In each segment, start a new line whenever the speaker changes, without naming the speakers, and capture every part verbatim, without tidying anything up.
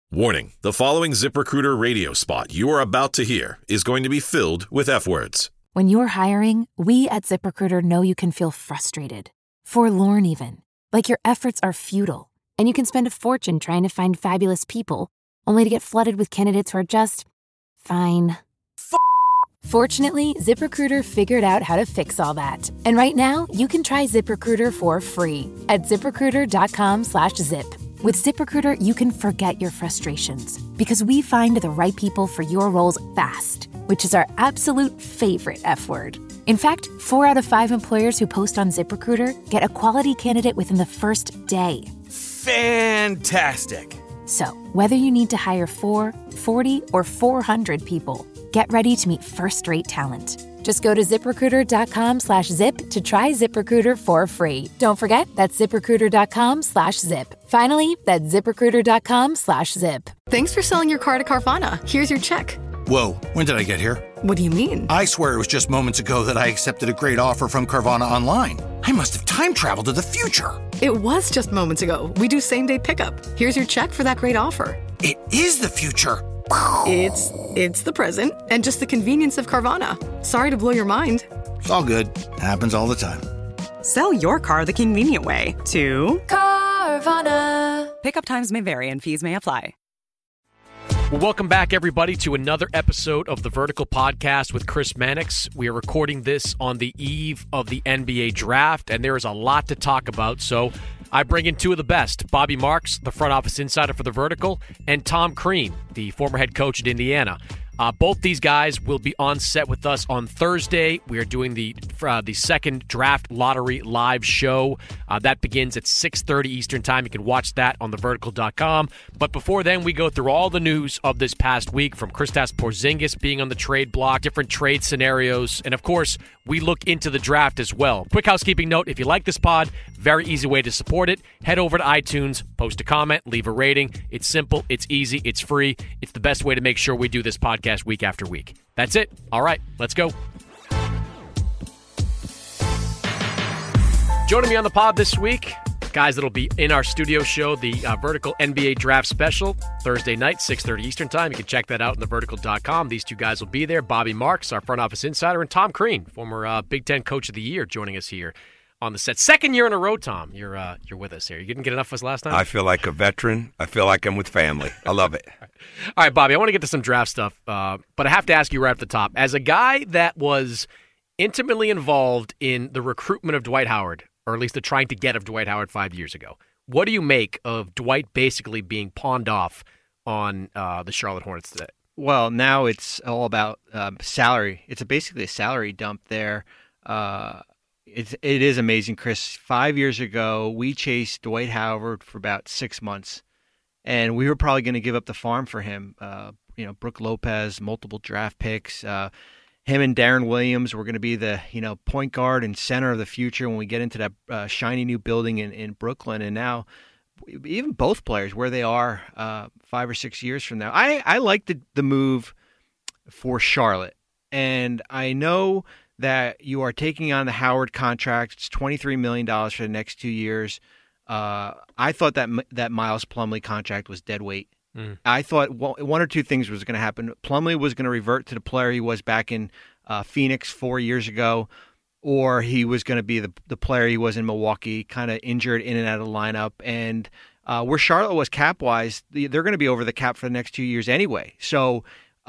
Warning, the following ZipRecruiter radio spot you are about to hear is going to be filled with F-words.
When you're hiring, we at ZipRecruiter know you can feel frustrated, forlorn even, like your efforts are futile, and you can spend a fortune trying to find fabulous people, only to get flooded with candidates who are just fine. F- Fortunately, ZipRecruiter figured out how to fix all that. And right now, you can try ZipRecruiter for free at ZipRecruiter.com slash zip. With ZipRecruiter, you can forget your frustrations because we find the right people for your roles fast, which is our absolute favorite F word. In fact, four out of five employers who post on ZipRecruiter get a quality candidate within the first day.
Fantastic.
So, whether you need to hire four, forty, or four hundred people, get ready to meet first-rate talent. Just go to ZipRecruiter.com slash zip to try ZipRecruiter for free. Don't forget, that's ZipRecruiter.com slash zip. Finally, that's ZipRecruiter.com slash zip.
Thanks for selling your car to Carvana. Here's your check.
Whoa, when did I get here?
What do you mean?
I swear it was just moments ago that I accepted a great offer from Carvana online. I must have time traveled to the future.
It was just moments ago. We do same-day pickup. Here's your check for that great offer.
It is the future.
It's it's the present and just the convenience of Carvana. Sorry to blow your mind.
It's all good. Happens all the time.
Sell your car the convenient way to
Carvana.
Pickup times may vary and fees may apply.
Well, welcome back, everybody, to another episode of the Vertical Podcast with Chris Mannix. We are recording this on the eve of the N B A draft, and there is a lot to talk about, so I bring in two of the best, Bobby Marks, the front office insider for the Vertical, and Tom Crean, the former head coach at Indiana. Uh, both these guys will be on set with us on Thursday. We are doing the uh, the second draft lottery live show. Uh, that begins at six thirty Eastern Time. You can watch that on the vertical dot com. But before then, we go through all the news of this past week, from Kristaps Porzingis being on the trade block, different trade scenarios, and of course, we look into the draft as well. Quick housekeeping note, if you like this pod, very easy way to support it. Head over to iTunes, post a comment, leave a rating. It's simple, it's easy, it's free. It's the best way to make sure we do this podcast week after week. That's it. All right, let's go. Joining me on the pod this week, guys that'll be in our studio show, the uh, Vertical N B A Draft Special, Thursday night, six thirty Eastern Time. You can check that out on the vertical dot com. These two guys will be there. Bobby Marks, our front office insider, and Tom Crean, former uh, Big Ten Coach of the Year, joining us here on the set. Second year in a row, Tom, you're uh, you're with us here. You didn't get enough of us last time?
I feel like a veteran. I feel like I'm with family. I love it.
All right. All right, Bobby, I want to get to some draft stuff, uh, but I have to ask you right at the top. As a guy that was intimately involved in the recruitment of Dwight Howard, or at least the trying to get of Dwight Howard five years ago, what do you make of Dwight basically being pawned off on uh, the Charlotte Hornets today?
Well, now it's all about um, salary. It's a, basically a salary dump there. Uh, It, it is amazing, Chris. Five years ago, we chased Dwight Howard for about six months, and we were probably going to give up the farm for him. Uh, you know, Brooke Lopez, multiple draft picks. Uh, him and Darren Williams were going to be the you know point guard and center of the future when we get into that uh, shiny new building in, in Brooklyn. And now, even both players, where they are uh, five or six years from now. I, I like the, the move for Charlotte, and I know that you are taking on the Howard contract. It's twenty-three million dollars for the next two years. Uh, I thought that that Miles Plumlee contract was dead weight. Mm. I thought one or two things was going to happen. Plumlee was going to revert to the player he was back in uh, Phoenix four years ago, or he was going to be the, the player he was in Milwaukee, kind of injured in and out of the lineup. And uh, where Charlotte was cap-wise, they're going to be over the cap for the next two years anyway. So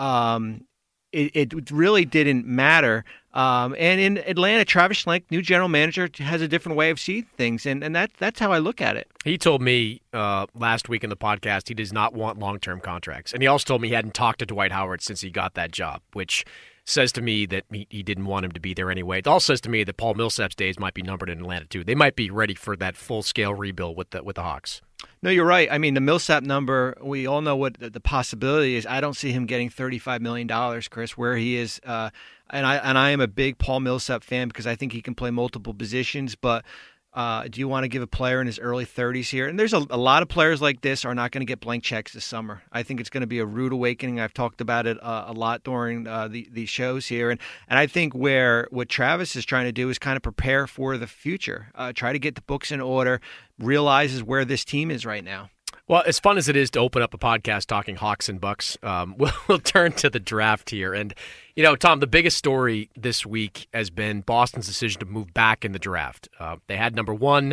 um, it, it really didn't matter. Um, and in Atlanta, Travis Schlenk, new general manager, has a different way of seeing things, and, and that, that's how I look at it.
He told me uh, last week in the podcast he does not want long-term contracts. And he also told me he hadn't talked to Dwight Howard since he got that job, which says to me that he, he didn't want him to be there anyway. It also says to me that Paul Millsap's days might be numbered in Atlanta, too. They might be ready for that full-scale rebuild with the, with the Hawks.
No, you're right. I mean, the Millsap number, we all know what the, the possibility is. I don't see him getting thirty-five million dollars, Chris, where he is. Uh, and I and I am a big Paul Millsap fan because I think he can play multiple positions. But uh, do you want to give a player in his early thirties here? And there's a, a lot of players like this are not going to get blank checks this summer. I think it's going to be a rude awakening. I've talked about it uh, a lot during uh, the, the shows here. And, and I think where what Travis is trying to do is kind of prepare for the future, uh, try to get the books in order, realizes where this team is right now.
Well, as fun as it is to open up a podcast talking Hawks and Bucks, um, we'll, we'll turn to the draft here. And, you know, Tom, the biggest story this week has been Boston's decision to move back in the draft. Uh, they had number one.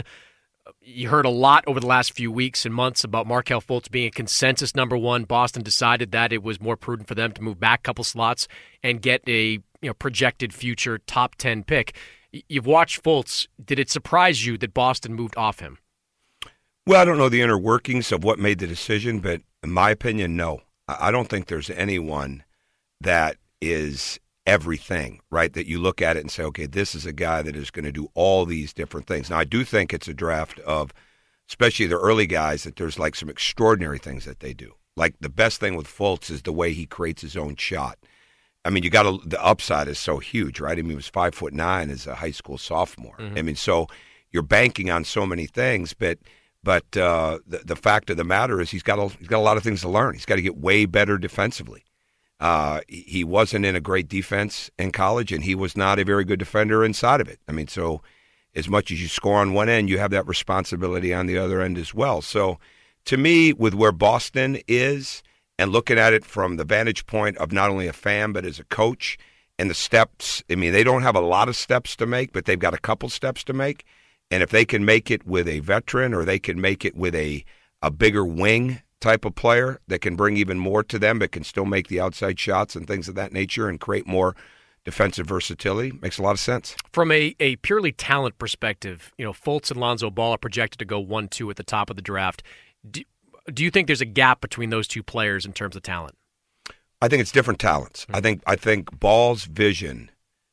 You heard a lot over the last few weeks and months about Markelle Fultz being a consensus number one. Boston decided that it was more prudent for them to move back a couple slots and get a you know projected future top ten pick. You've watched Fultz. Did it surprise you that Boston moved off him?
Well, I don't know the inner workings of what made the decision, but in my opinion, no. I don't think there's anyone that is everything, right, that you look at it and say, okay, this is a guy that is going to do all these different things. Now, I do think it's a draft of, especially the early guys, that there's like some extraordinary things that they do. Like the best thing with Fultz is the way he creates his own shot. I mean, you got to, the upside is so huge, right? I mean, he was five foot nine as a high school sophomore. Mm-hmm. I mean, so you're banking on so many things, but But uh, the, the fact of the matter is he's got a, he's got a lot of things to learn. He's got to get way better defensively. Uh, he wasn't in a great defense in college, and he was not a very good defender inside of it. I mean, so as much as you score on one end, you have that responsibility on the other end as well. So to me, with where Boston is and looking at it from the vantage point of not only a fan but as a coach and the steps, I mean, they don't have a lot of steps to make, but they've got a couple steps to make. And if they can make it with a veteran or they can make it with a, a bigger wing type of player that can bring even more to them but can still make the outside shots and things of that nature and create more defensive versatility, makes a lot of sense.
From a, a purely talent perspective, you know, Fultz and Lonzo Ball are projected to go one two at the top of the draft. Do, do you think there's a gap between those two players in terms of talent?
I think it's different talents. Mm-hmm. I think I think Ball's vision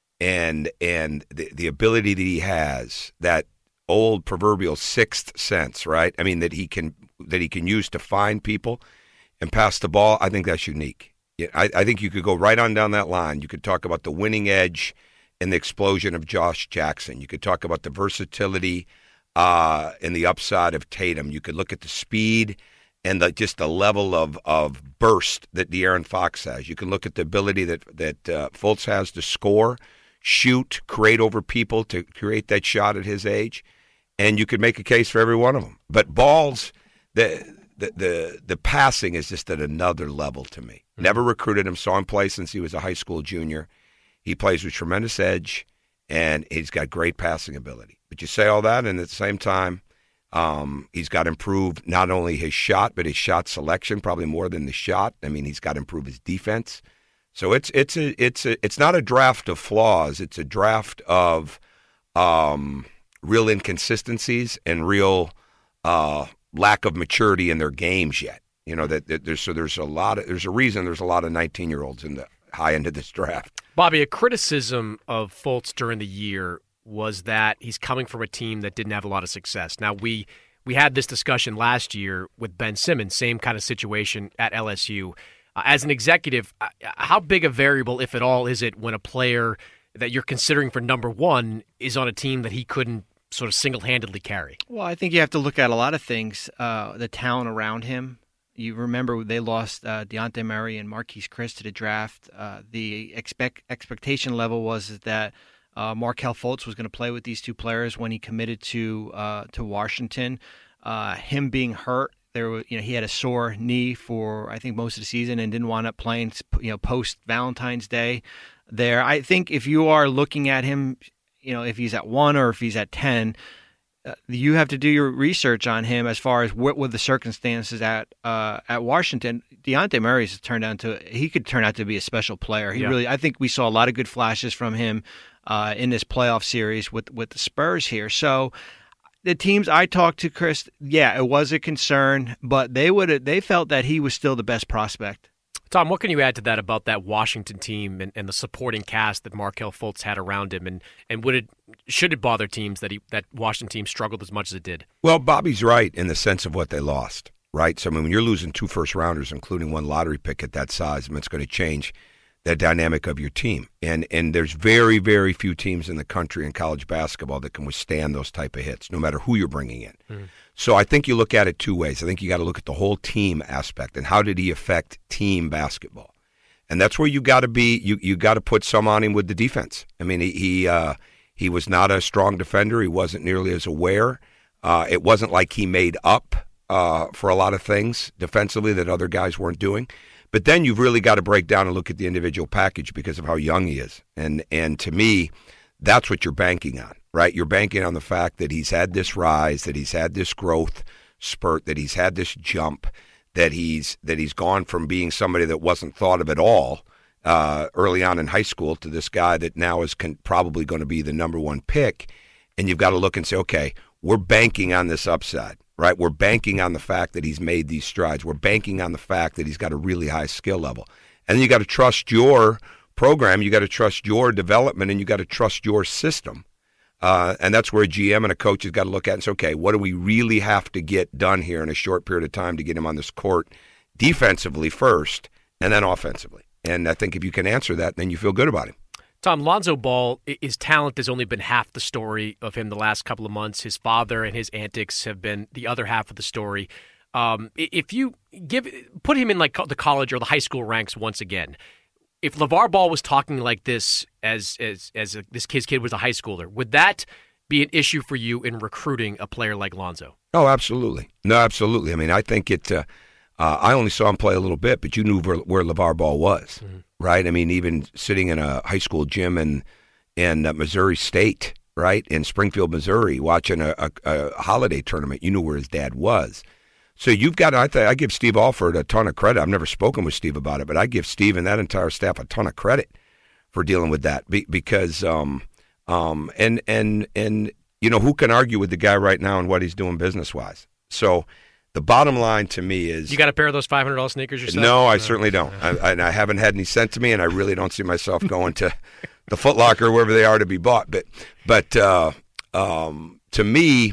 and and the, the ability that he has, that old proverbial sixth sense, right? I mean, that he can that he can use to find people and pass the ball. I think that's unique. Yeah, I, I think you could go right on down that line. You could talk about the winning edge and the explosion of Josh Jackson. You could talk about the versatility uh, and the upside of Tatum. You could look at the speed and the, just the level of, of burst that De'Aaron Fox has. You can look at the ability that that uh, Fultz has to score, shoot, create over people, to create that shot at his age. And you could make a case for every one of them. But Ball's, the the the, the passing is just at another level to me. Mm-hmm. Never recruited him, saw him play since he was a high school junior. He plays with tremendous edge, and he's got great passing ability. But you say all that, and at the same time, um, he's got to improve not only his shot, but his shot selection, probably more than the shot. I mean, he's got to improve his defense. So it's it's a it's a it's not a draft of flaws. It's a draft of um, real inconsistencies and real uh, lack of maturity in their games yet. You know that, that there's so there's a lot of there's a reason there's a lot of nineteen-year-olds in the high end of this draft.
Bobby, a criticism of Fultz during the year was that he's coming from a team that didn't have a lot of success. Now we we had this discussion last year with Ben Simmons, same kind of situation at L S U. Uh, as an executive, uh, how big a variable, if at all, is it when a player that you're considering for number one is on a team that he couldn't sort of single-handedly carry?
Well, I think you have to look at a lot of things. Uh, the talent around him. You remember they lost uh, Dejounte Murray and Marquise Chriss to the draft. Uh, the expect expectation level was that uh, Markelle Fultz was going to play with these two players when he committed to uh, to Washington. Uh, him being hurt, there was, you know, he had a sore knee for I think most of the season and didn't wind up playing, you know, post Valentine's Day. There, I think if you are looking at him, you know, if he's at one or if he's at ten. Uh, you have to do your research on him as far as what were the circumstances at uh, at Washington. Dejounte Murray has turned out to he could turn out to be a special player. He yeah. really, I think we saw a lot of good flashes from him uh, in this playoff series with with the Spurs here. So the teams I talked to, Chris, yeah, it was a concern, but they would they felt that he was still the best prospect.
Tom, what can you add to that about that Washington team and, and the supporting cast that Markelle Fultz had around him, and, and would it should it bother teams that he that Washington team struggled as much as it did?
Well, Bobby's right in the sense of what they lost, right? So I mean, when you're losing two first rounders, including one lottery pick at that size, I mean, it's going to change the dynamic of your team. And and there's very very few teams in the country in college basketball that can withstand those type of hits, no matter who you're bringing in. Mm-hmm. So I think you look at it two ways. I think you got to look at the whole team aspect and how did he affect team basketball, and that's where you got to be. You you got to put some on him with the defense. I mean, he he, uh, he was not a strong defender. He wasn't nearly as aware. Uh, it wasn't like he made up uh, for a lot of things defensively that other guys weren't doing. But then you've really got to break down and look at the individual package because of how young he is. And and to me, that's what you're banking on, right? You're banking on the fact that he's had this rise, that he's had this growth spurt, that he's had this jump, that he's that he's gone from being somebody that wasn't thought of at all uh, early on in high school to this guy that now is con- probably going to be the number one pick. And you've got to look and say, okay, we're banking on this upside. Right, we're banking on the fact that he's made these strides. We're banking on the fact that he's got a really high skill level. And then you got to trust your program, you got to trust your development, and you got to trust your system. Uh, and that's where a G M and a coach has got to look at and say, okay, what do we really have to get done here in a short period of time to get him on this court defensively first and then offensively? And I think if you can answer that, then you feel good about him.
Tom, Lonzo Ball, his talent has only been half the story of him the last couple of months. His father and his antics have been the other half of the story. Um, if you give put him in like the college or the high school ranks once again, if LeVar Ball was talking like this as as as a, this kid's kid was a high schooler, would that be an issue for you in recruiting a player like Lonzo?
Oh, absolutely. No, absolutely. I mean, I think it. Uh, uh, I only saw him play a little bit, but you knew where, where LeVar Ball was. Mm-hmm. Right? I mean, even sitting in a high school gym in, in uh, Missouri State, right, in Springfield, Missouri, watching a, a, a holiday tournament, you knew where his dad was. So you've got, I, th- I give Steve Alford a ton of credit. I've never spoken with Steve about it, but I give Steve and that entire staff a ton of credit for dealing with that Be- because, um, um, and, and, and, you know, who can argue with the guy right now and what he's doing business-wise? So the bottom line to me is...
You got a pair of those five hundred dollars sneakers yourself?
No, I certainly don't. I, I, I haven't had any sent to me, and I really don't see myself going to the Foot Locker, wherever they are, to be bought. But but uh, um, to me,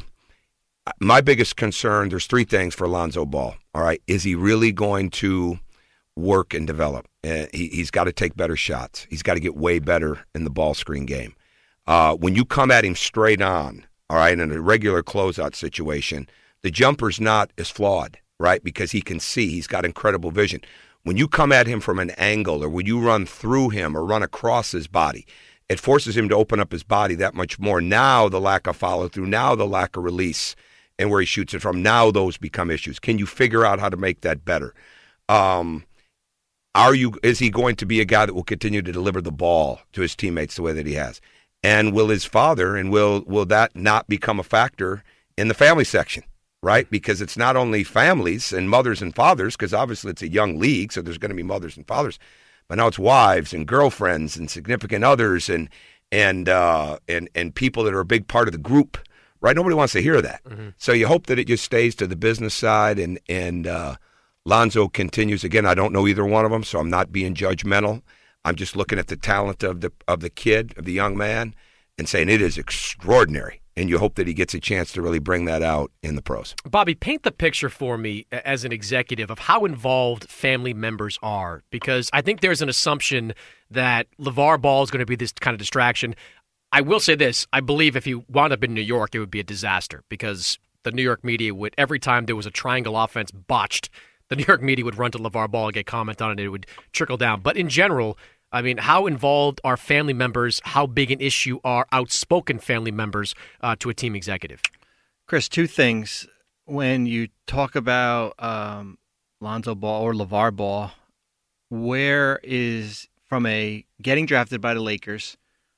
my biggest concern, there's three things for Lonzo Ball, all right? Is he really going to work and develop? Uh, he, he's got to take better shots. He's got to get way better in the ball screen game. Uh, when you come at him straight on, all right, in a regular closeout situation, the jumper's not as flawed, right, because he can see. He's got incredible vision. When you come at him from an angle or when you run through him or run across his body, it forces him to open up his body that much more. Now the lack of follow-through, now the lack of release and where he shoots it from, now those become issues. Can you figure out how to make that better? Um, are you? Is he going to be a guy that will continue to deliver the ball to his teammates the way that he has? And will his father, and will will that not become a factor in the family section? Right, because it's not only families and mothers and fathers, because obviously it's a young league, so there's going to be mothers and fathers, but now it's wives and girlfriends and significant others and and uh, and and people that are a big part of the group. Right, nobody wants to hear that. Mm-hmm. So you hope that it just stays to the business side, and and uh, Lonzo continues. Again, I don't know either one of them, so I'm not being judgmental. I'm just looking at the talent of the of the kid, of the young man, and saying it is extraordinary. And you hope that he gets a chance to really bring that out in the pros.
Bobby, paint the picture for me as an executive of how involved family members are, because I think there's an assumption that LeVar Ball is going to be this kind of distraction. I will say this. I believe if he wound up in New York, it would be a disaster because the New York media would, every time there was a triangle offense botched, the New York media would run to LeVar Ball and get comment on it, and it would trickle down. But in general, I mean, how involved are family members? How big an issue are outspoken family members uh, to a team executive?
Chris, two things. When you talk about um, Lonzo Ball or LeVar Ball, where is, from a getting drafted by the Lakers,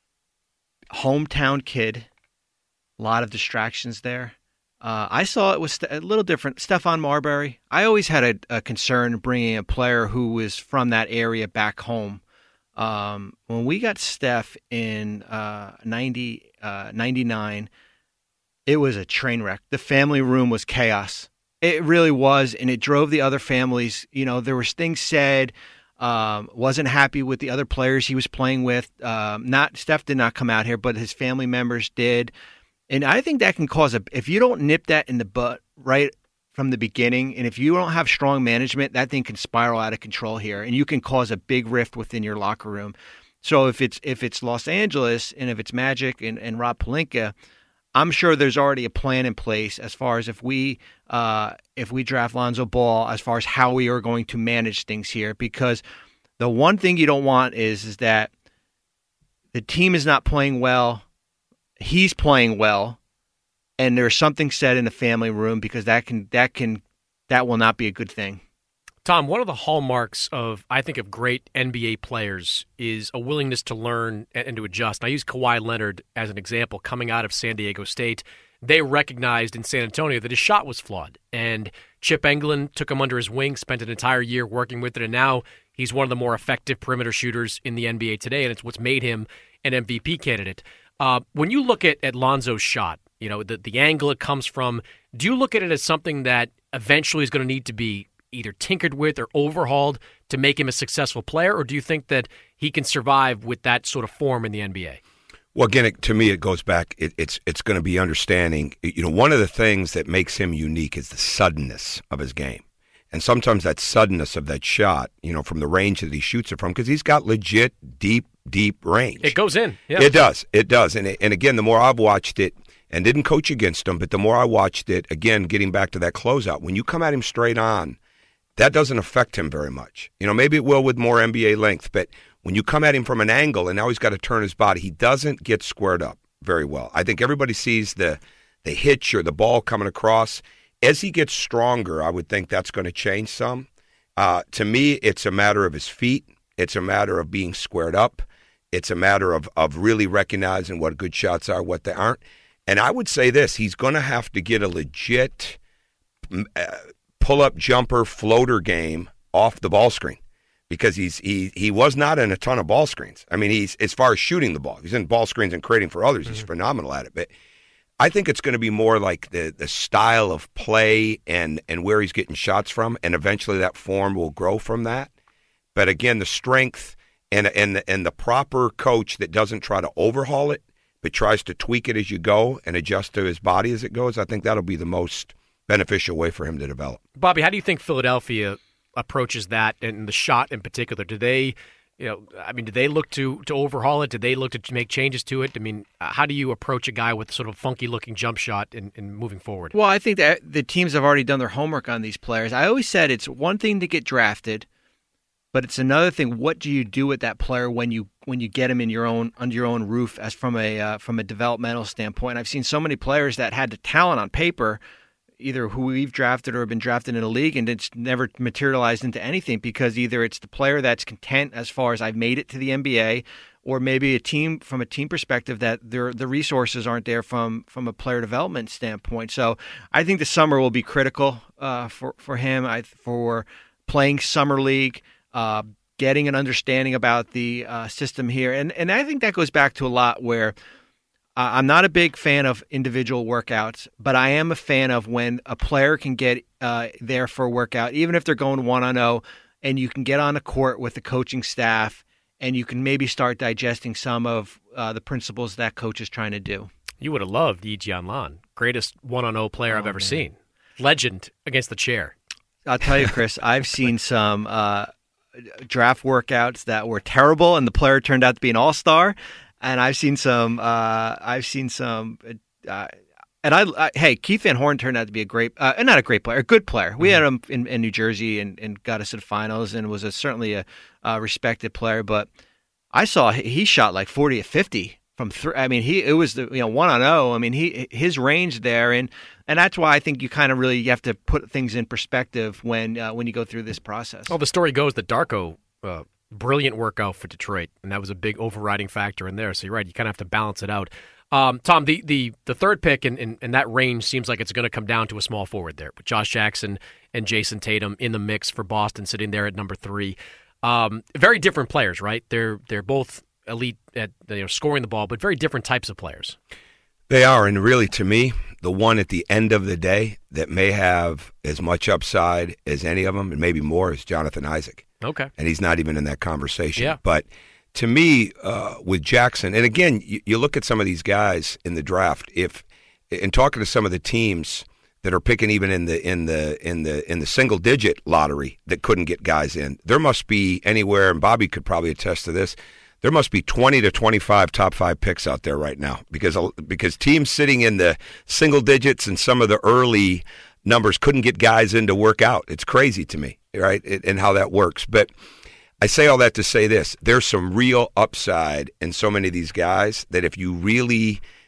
hometown kid, a lot of distractions there. Uh, I saw it was a little different. Stephon Marbury, I always had a, a concern bringing a player who was from that area back home. Um, when we got Steph in uh, ninety, uh, ninety-nine, it was a train wreck. The family room was chaos. It really was, and it drove the other families. You know, there was things said, um, wasn't happy with the other players he was playing with. Um, not Steph did not come out here, but his family members did. And I think that can cause a – if you don't nip that in the butt right from the beginning, and if you don't have strong management, that thing can spiral out of control here, and you can cause a big rift within your locker room. So if it's if it's Los Angeles and if it's Magic and, and Rob Pelinka, I'm sure there's already a plan in place as far as if we uh, if we draft Lonzo Ball, as far as how we are going to manage things here. Because the one thing you don't want is is that the team is not playing well, he's playing well, and there's something said in the family room because that can that can that will not be a good thing.
Tom, one of the hallmarks of, I think, of great N B A players is a willingness to learn and to adjust. And I use Kawhi Leonard as an example. Coming out of San Diego State, they recognized in San Antonio that his shot was flawed. And Chip Engelland took him under his wing, spent an entire year working with it, and now he's one of the more effective perimeter shooters in the N B A today, and it's what's made him an M V P candidate. Uh, when you look at, at Lonzo's shot, you know, the, the angle it comes from, do you look at it as something that eventually is going to need to be either tinkered with or overhauled to make him a successful player, or do you think that he can survive with that sort of form in the N B A?
Well, again, it, to me, it goes back. It, it's it's going to be understanding. You know, one of the things that makes him unique is the suddenness of his game, and sometimes that suddenness of that shot, you know, from the range that he shoots it from, because he's got legit deep, deep range.
It goes in. Yeah,
it does. It does. And and again, the more I've watched it, and didn't coach against him, but the more I watched it, again, getting back to that closeout, when you come at him straight on, that doesn't affect him very much. You know, maybe it will with more N B A length, but when you come at him from an angle and now he's got to turn his body, he doesn't get squared up very well. I think everybody sees the the hitch or the ball coming across. As he gets stronger, I would think that's going to change some. Uh, to me, it's a matter of his feet. It's a matter of being squared up. It's a matter of, of really recognizing what good shots are, what they aren't. And I would say this, he's going to have to get a legit uh, pull-up jumper floater game off the ball screen, because he's he he was not in a ton of ball screens. I mean, he's as far as shooting the ball, he's in ball screens and creating for others. He's mm-hmm. phenomenal at it. But I think it's going to be more like the the style of play and and where he's getting shots from, and eventually that form will grow from that. But again, the strength and and and the proper coach that doesn't try to overhaul it, but tries to tweak it as you go and adjust to his body as it goes, I think that'll be the most beneficial way for him to develop.
Bobby, how do you think Philadelphia approaches that, and the shot in particular? Do they, you know, I mean, do they look to to overhaul it? Do they look to make changes to it? I mean, how do you approach a guy with sort of funky looking jump shot in, in moving forward?
Well, I think that the teams have already done their homework on these players. I always said it's one thing to get drafted, but it's another thing. What do you do with that player when you when you get him in your own under your own roof, as from a uh, from a developmental standpoint? I've seen so many players that had the talent on paper, either who we've drafted or have been drafted in a league, and it's never materialized into anything, because either it's the player that's content as far as I've made it to the N B A, or maybe a team from a team perspective that the resources aren't there from from a player development standpoint. So I think the summer will be critical uh, for for him I, for playing summer league, uh, getting an understanding about the uh, system here, and and I think that goes back to a lot where. Uh, I'm not a big fan of individual workouts, but I am a fan of when a player can get uh, there for a workout, even if they're going one on oh, and you can get on the court with the coaching staff, and you can maybe start digesting some of uh, the principles that coach is trying to do.
You would have loved Yi Jianlan, greatest one on oh player oh, I've ever man. seen. Legend against the chair.
I'll tell you, Chris, I've seen some uh, draft workouts that were terrible, and the player turned out to be an all-star. And I've seen some. Uh, I've seen some. Uh, and I, I, hey, Keith Van Horn turned out to be a great, uh, not a great player, a good player. We mm-hmm. had him in, in New Jersey and, and got us to the finals, and was a, certainly a, a respected player. But I saw he shot like forty or fifty from three. I mean, he it was the you know one on oh. I mean, he his range there, and and that's why I think you kind of really you have to put things in perspective when uh, when you go through this process.
Well, the story goes that Darko. Uh, Brilliant workout for Detroit, and that was a big overriding factor in there. So you're right, you kind of have to balance it out. Um, Tom, the, the the third pick in, in, in that range seems like it's going to come down to a small forward there, with Josh Jackson and Jason Tatum in the mix for Boston, sitting there at number three. Um, very different players, right? They're they're both elite at you know, scoring the ball, but very different types of players.
They are, and really, to me, the one at the end of the day that may have as much upside as any of them, and maybe more, is Jonathan Isaac.
Okay.
And he's not even in that conversation.
Yeah.
But to me, uh, with Jackson, and again, you, you look at some of these guys in the draft, if and talking to some of the teams that are picking even in the in the in the in the single digit lottery that couldn't get guys in, there must be anywhere, and Bobby could probably attest to this, there must be twenty to twenty-five top five picks out there right now, because because teams sitting in the single digits and some of the early numbers couldn't get guys in to work out. It's crazy to me, right, and how that works. But I say all that to say this. There's some real upside in so many of these guys that if you really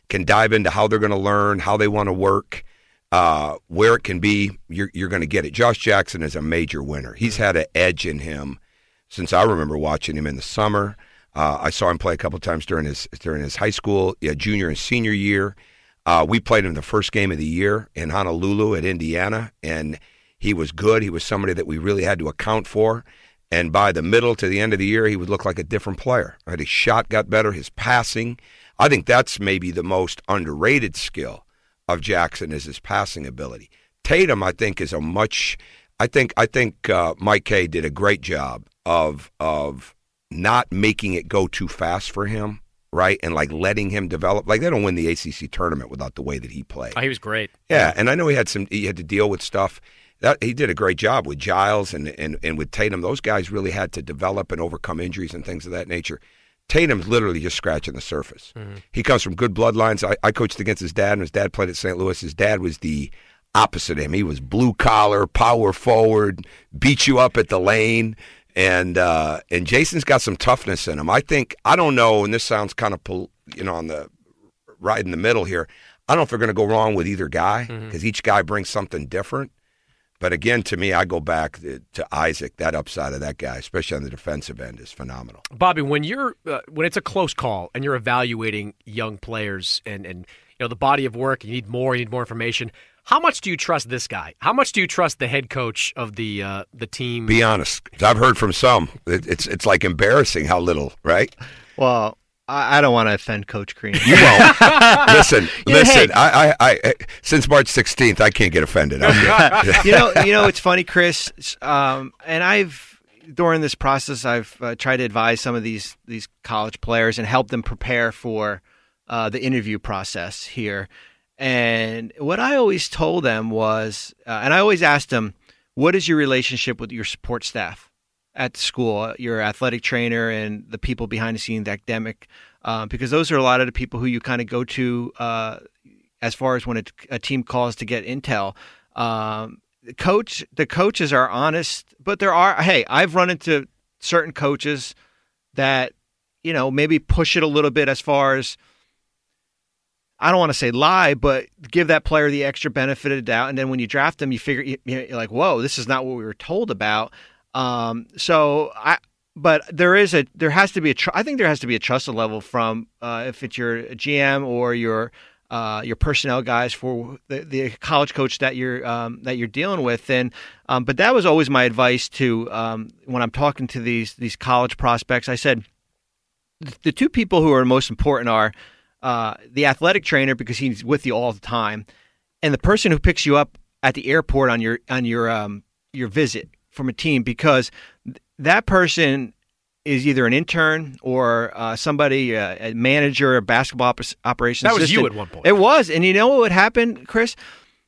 can dive into how they're going to learn, how they want to work, uh, where it can be, you're, you're going to get it. Josh Jackson is a major winner. He's had an edge in him since I remember watching him in the summer. Uh, I saw him play a couple times during his during his high school, yeah, junior and senior year. Uh, we played him the first game of the year in Honolulu at Indiana, and he was good. He was somebody that we really had to account for. And by the middle to the end of the year, he would look like a different player. Right? His shot got better, his passing. I think that's maybe the most underrated skill of Jackson is his passing ability. Tatum, I think, is a much. I think I think uh, Mike Kay did a great job of of not making it go too fast for him, right, and like letting him develop. Like they don't win the A C C tournament without the way that he played.
Oh, he was great.
Yeah, and I know he had some. He had to deal with stuff. That, he did a great job with Giles and, and, and with Tatum. Those guys really had to develop and overcome injuries and things of that nature. Tatum's literally just scratching the surface. Mm-hmm. He comes from good bloodlines. I, I coached against his dad, and his dad played at Saint Louis. His dad was the opposite of him. He was blue-collar, power forward, beat you up at the lane. And uh, and Jason's got some toughness in him. I think, I don't know, and this sounds kind of, you know, on the right in the middle here. I don't know if they're going to go wrong with either guy because mm-hmm. each guy brings something different. But again, to me, I go back to, to Isaac. That upside of that guy, especially on the defensive end, is phenomenal.
Bobby, when you're uh, when it's a close call and you're evaluating young players and, and you know the body of work, you need more, you need more information. How much do you trust this guy? How much do you trust the head coach of the uh, the team?
Be honest, 'cause I've heard from some. It, it's it's like embarrassing how little, right?
Well, I don't want to offend Coach Crean.
You won't. listen, listen. I, I, I, since March sixteenth, I can't get offended.
you know, you know, it's funny, Chris. Um, and I've during this process, I've uh, tried to advise some of these these college players and help them prepare for uh, the interview process here. And what I always told them was, uh, and I always asked them, "What is your relationship with your support staff at school, your athletic trainer and the people behind the scenes, academic, um, because those are a lot of the people who you kind of go to uh, as far as when a, a team calls to get intel. Um, the coach, the coaches are honest, but there are, hey, I've run into certain coaches that, you know, maybe push it a little bit as far as, I don't want to say lie, but give that player the extra benefit of the doubt. And then when you draft them, you figure, you're like, whoa, this is not what we were told about. Um, so I, but there is a, there has to be a, tr- I think there has to be a trust level from, uh, if it's your G M or your, uh, your personnel guys for the, the college coach that you're, um, that you're dealing with. And, um, but that was always my advice to, um, when I'm talking to these, these college prospects, I said, the two people who are most important are, uh, the athletic trainer, because he's with you all the time, and the person who picks you up at the airport on your, on your, um, your visit from a team, because that person is either an intern or uh, somebody, uh, a manager, a basketball op- operations
That was
assistant.
you at one point.
It was. And you know what would happen, Chris?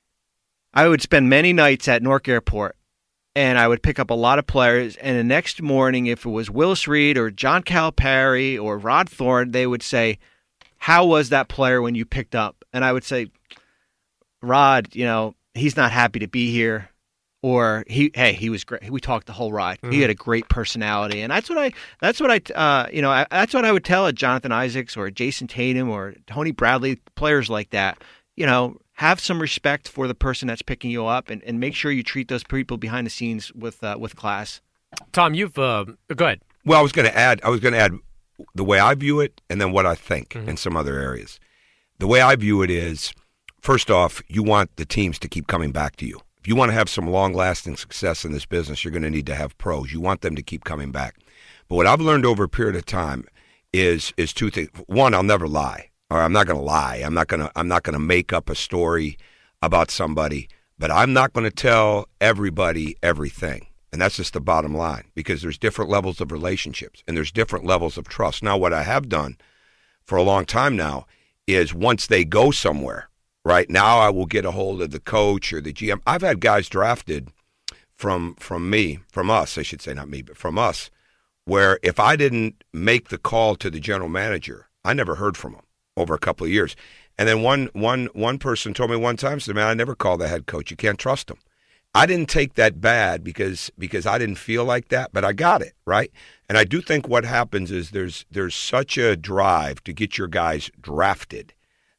I would spend many nights at Newark Airport, and I would pick up a lot of players, and the next morning, if it was Willis Reed or John Calipari or Rod Thorne, they would say, how was that player when you picked up? And I would say, Rod, you know, he's not happy to be here. Or he, hey, he was great. We talked the whole ride. Mm-hmm. He had a great personality, and that's what I, that's what I, uh, you know, I, that's what I would tell a Jonathan Isaacs or a Jason Tatum or Tony Bradley, players like that. You know, have some respect for the person that's picking you up, and, and make sure you treat those people behind the scenes with uh, with class.
Tom, you've uh, go ahead.
Well, I was going to add, I was going to add the way I view it, and then what I think mm-hmm. in some other areas. The way I view it is, first off, you want the teams to keep coming back to you. You want to have some long-lasting success in this business, you're going to need to have pros. You want them to keep coming back. But what I've learned over a period of time is is two things. One, I'll never lie, or I'm not going to lie. I'm not going to I'm not going to make up a story about somebody. But I'm not going to tell everybody everything, and that's just the bottom line, because there's different levels of relationships and there's different levels of trust. Now, what I have done for a long time now is once they go somewhere. Right now, I will get a hold of the coach or the G M. I've had guys drafted from from me, from us, I should say, not me, but from us, where if I didn't make the call to the general manager, I never heard from him over a couple of years. And then one one one person told me one time, said, "Man, I never call the head coach. You can't trust him." I didn't take that bad because because I didn't feel like that, but I got it, right? And I do think what happens is there's there's such a drive to get your guys drafted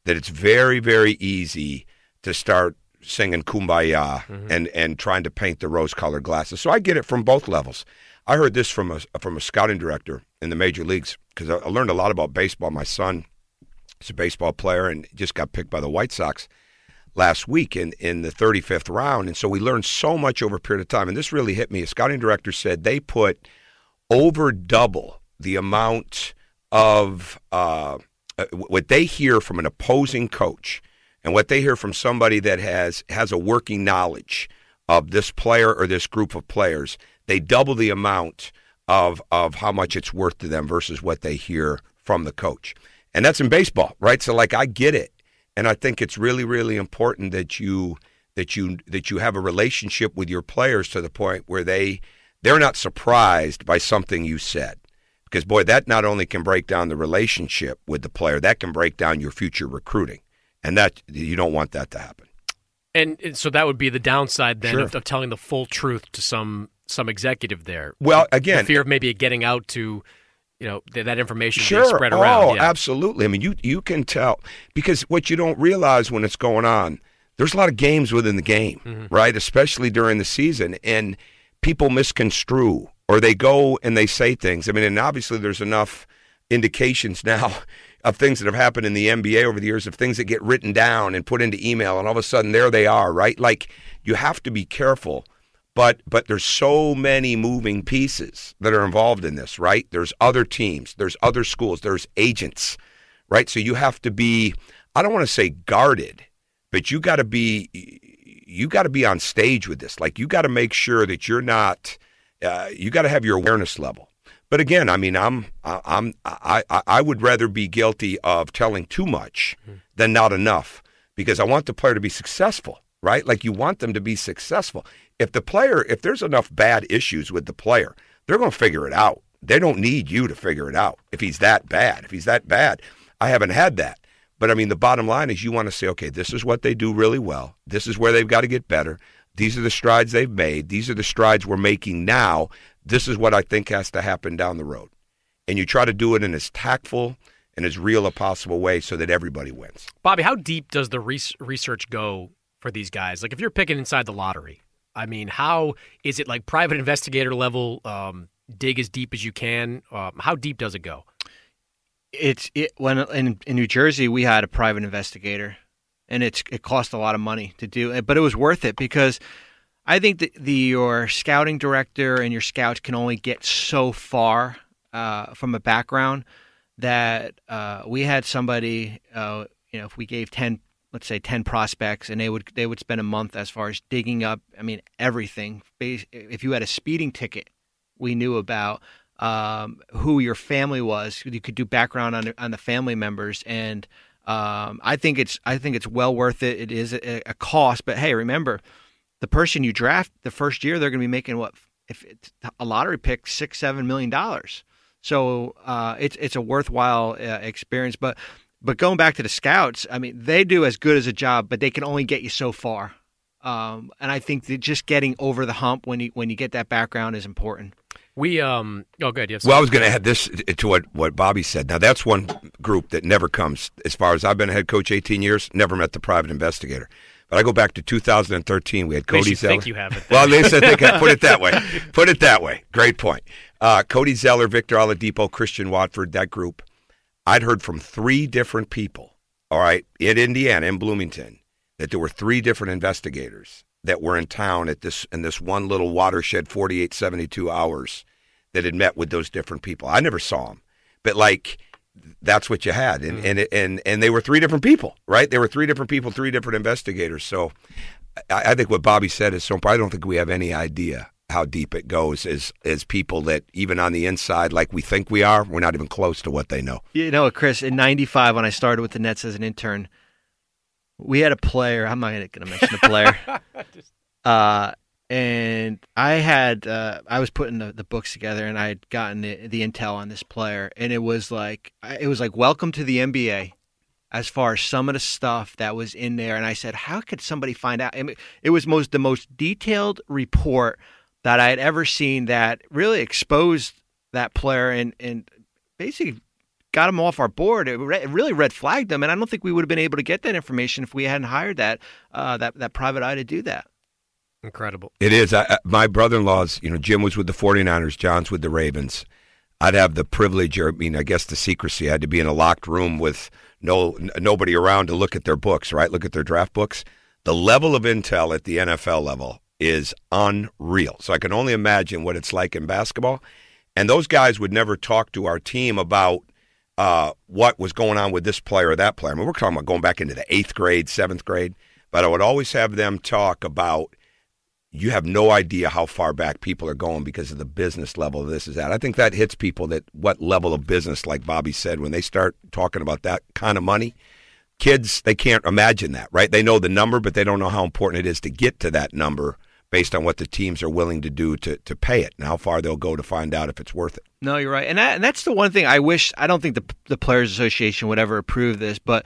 that it's very, very easy to start singing Kumbaya mm-hmm. and, and trying to paint the rose-colored glasses. So I get it from both levels. I heard this from a from a scouting director in the major leagues because I, I learned a lot about baseball. My son is a baseball player and just got picked by the White Sox last week in, in the thirty-fifth round. And so we learned so much over a period of time. And this really hit me. A scouting director said they put over double the amount of uh, what they hear from an opposing coach and what they hear from somebody that has, has a working knowledge of this player or this group of players. They double the amount of of how much it's worth to them versus what they hear from the coach. And that's in baseball, right? So, like, I get it. And I think it's really, really important that you that you that you have a relationship with your players to the point where they they're not surprised by something you said. Because, boy, that not only can break down the relationship with the player, that can break down your future recruiting. And that you don't want that to happen.
And, and so that would be the downside then
Sure.
of, of telling the full truth to some some executive there.
Well, again,
the fear of maybe it getting out to, you know, th- that information
sure.
being spread around.
Oh,
yeah.
absolutely. I mean, you you can tell because what you don't realize when it's going on, there's a lot of games within the game, mm-hmm. right? Especially during the season, and people misconstrue or they go and they say things. I mean, and obviously there's enough indications now of things that have happened in the N B A over the years, of things that get written down and put into email, and all of a sudden there they are, right? Like, you have to be careful, but but there's so many moving pieces that are involved in this, right? There's other teams, there's other schools, there's agents, right? So you have to be, I don't want to say guarded, but you got to be, you got to be on stage with this. Like, you got to make sure that you're not, uh, you got to have your awareness level. But again, I mean, I'm, I'm, I, I, I would rather be guilty of telling too much than not enough, because I want the player to be successful, right? Like, you want them to be successful. If the player, if there's enough bad issues with the player, they're going to figure it out. They don't need you to figure it out. If he's that bad, if he's that bad, I haven't had that. But I mean, the bottom line is you want to say, okay, this is what they do really well. This is where they've got to get better. These are the strides they've made. These are the strides we're making now. This is what I think has to happen down the road. And you try to do it in as tactful and as real a possible way so that everybody wins.
Bobby, how deep does the res- research go for these guys? Like, if you're picking inside the lottery, I mean, how is it like private investigator level, um, dig as deep as you can? Um, how deep does it go?
It's it when in, in New Jersey we had a private investigator, and it's it cost a lot of money to do it, but it was worth it because I think that the your scouting director and your scouts can only get so far uh, from a background that uh, we had somebody, uh, you know, if we gave ten, let's say ten prospects, and they would they would spend a month as far as digging up, I mean, everything. If you had a speeding ticket, we knew about. Um, who your family was. You could do background on on the family members, and um, I think it's I think it's well worth it. It is a, a cost, but hey, remember, the person you draft the first year, they're going to be making what if it's a lottery pick six seven million dollars. So uh, it's it's a worthwhile uh, experience. But but going back to the scouts, I mean, they do as good as a job, but they can only get you so far. Um, and I think that just getting over the hump when you when you get that background is important.
We um oh good yes.
Well, I was going to add this to what, what Bobby said. Now, that's one group that never comes. As far as I've been a head coach eighteen years, never met the private investigator. But I go back to two thousand thirteen. We had Cody Zeller.
Think you have it.
Well, at least I think I put it that way. Put it that way. Great point. Uh, Cody Zeller, Victor Oladipo, Christian Watford, that group. I'd heard from three different people. All right, in Indiana, in Bloomington, that there were three different investigators that were in town at this in this one little watershed, forty-eight, seventy-two hours, that had met with those different people. I never saw them, but like that's what you had, and mm. and and and they were three different people, right? They were three different people, three different investigators. So I, I think what Bobby said is so important. I don't think we have any idea how deep it goes as as people that even on the inside, like we think we are, we're not even close to what they know.
You know, Chris, in ninety-five when I started with the Nets as an intern, we had a player. I'm not going to mention the player. uh, and I had uh, I was putting the, the books together, and I had gotten the, the intel on this player, and it was like it was like welcome to the N B A, as far as some of the stuff that was in there. And I said, how could somebody find out? I mean, it was most the most detailed report that I had ever seen that really exposed that player and and basically got them off our board. It, re- it really red flagged them, and I don't think we would have been able to get that information if we hadn't hired that uh, that that private eye to do that.
Incredible.
It is. I, my brother-in-law's, you know, Jim was with the forty-niners, John's with the Ravens. I'd have the privilege, or I mean, I guess the secrecy. I had to be in a locked room with no n- nobody around to look at their books, right? Look at their draft books. The level of intel at the N F L level is unreal. So I can only imagine what it's like in basketball. And those guys would never talk to our team about uh, what was going on with this player or that player. I mean, we're talking about going back into the eighth grade, seventh grade. But I would always have them talk about, you have no idea how far back people are going because of the business level of this is at. I think that hits people, that what level of business, like Bobby said, when they start talking about that kind of money, kids, they can't imagine that, right? They know the number, but they don't know how important it is to get to that number based on what the teams are willing to do to, to pay it and how far they'll go to find out if it's worth it.
No, you're right. And, that, and that's the one thing I wish, I don't think the the Players Association would ever approve this, but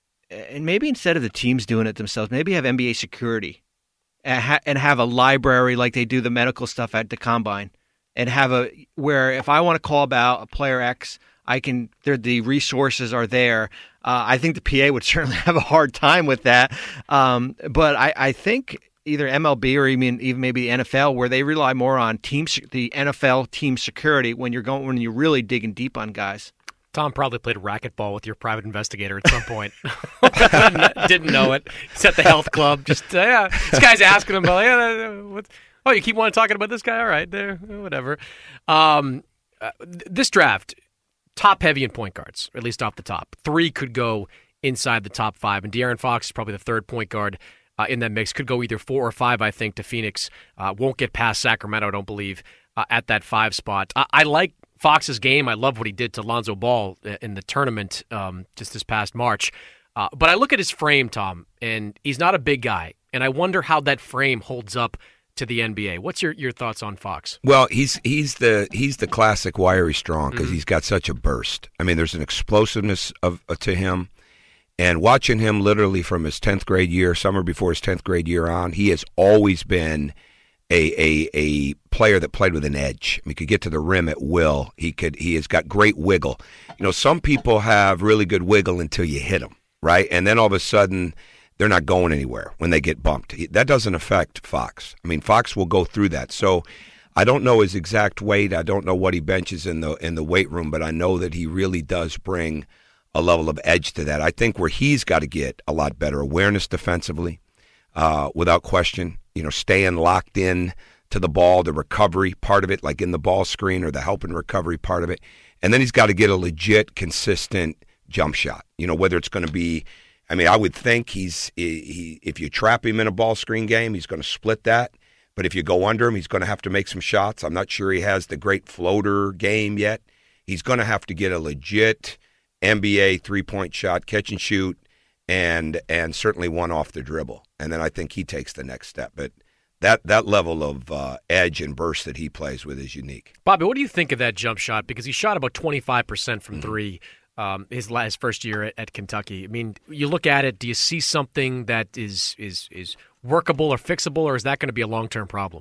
and maybe instead of the teams doing it themselves, maybe have N B A security and, ha- and have a library like they do the medical stuff at the Combine, and have a, where if I want to call about a player X, I can, the resources are there. Uh, I think the P A would certainly have a hard time with that. Um, but I, I think either M L B or even even maybe the N F L, where they rely more on team the N F L team security when you're going when you're really digging deep on guys.
Tom probably played racquetball with your private investigator at some point. didn't, didn't know it. He's at the health club. Just uh, yeah, this guy's asking him about yeah. What, oh, you keep wanting talking about this guy? All right, there, whatever. Um, uh, this draft, top heavy in point guards, at least off the top. Three could go inside the top five, and De'Aaron Fox is probably the third point guard Uh, in that mix. Could go either four or five, I think, to Phoenix. Uh, won't get past Sacramento, I don't believe, uh, at that five spot. I-, I like Fox's game. I love what he did to Lonzo Ball in the tournament um, just this past March. Uh, but I look at his frame, Tom, and he's not a big guy. And I wonder how that frame holds up to the N B A. What's your, your thoughts on Fox?
Well, he's he's the he's the classic wiry strong because
Mm-hmm.
he's got such a burst. I mean, there's an explosiveness of uh, to him. And watching him literally from his tenth grade year, summer before his tenth grade year on, he has always been a a a player that played with an edge. I mean, he could get to the rim at will. He could he has got great wiggle. You know, some people have really good wiggle until you hit them, right? And then all of a sudden, they're not going anywhere when they get bumped. That doesn't affect Fox. I mean, Fox will go through that. So I don't know his exact weight. I don't know what he benches in the in the weight room, but I know that he really does bring a level of edge to that. I think where he's got to get a lot better awareness defensively, uh, without question. You know, staying locked in to the ball, the recovery part of it, like in the ball screen, or the help and recovery part of it. And then he's got to get a legit, consistent jump shot. You know, whether it's going to be, I mean, I would think he's he if you trap him in a ball screen game, he's going to split that. But if you go under him, he's going to have to make some shots. I'm not sure he has the great floater game yet. He's going to have to get a legit N B A three-point shot, catch and shoot, and and certainly one off the dribble. And then I think he takes the next step. But that that level of uh, edge and burst that he plays with is unique.
Bobby, what do you think of that jump shot? Because he shot about twenty-five percent from three um, his last first year at, at Kentucky. I mean, you look at it, do you see something that is is is workable or fixable, or is that going to be a long-term problem?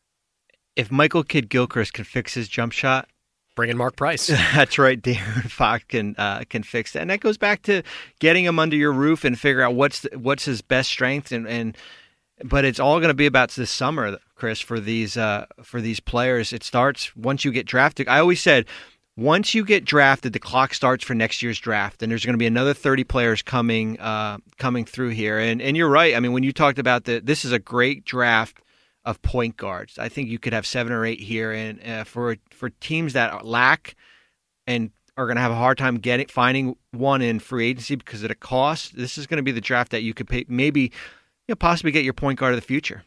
If Michael Kidd-Gilchrist can fix his jump shot,
bring in Mark Price.
That's right. De'Aaron Fox can uh, can fix that, and that goes back to getting him under your roof and figure out what's the, what's his best strength. And, and but it's all going to be about this summer, Chris, for these uh, for these players. It starts once you get drafted. I always said, once you get drafted, the clock starts for next year's draft, and there's going to be another thirty players coming uh, coming through here. And and you're right. I mean, when you talked about the, this is a great draft of point guards. I think you could have seven or eight here, and uh, for for teams that lack and are going to have a hard time getting finding one in free agency because of the cost, this is going to be the draft that you could pay, maybe, you know, possibly get your point guard of the future.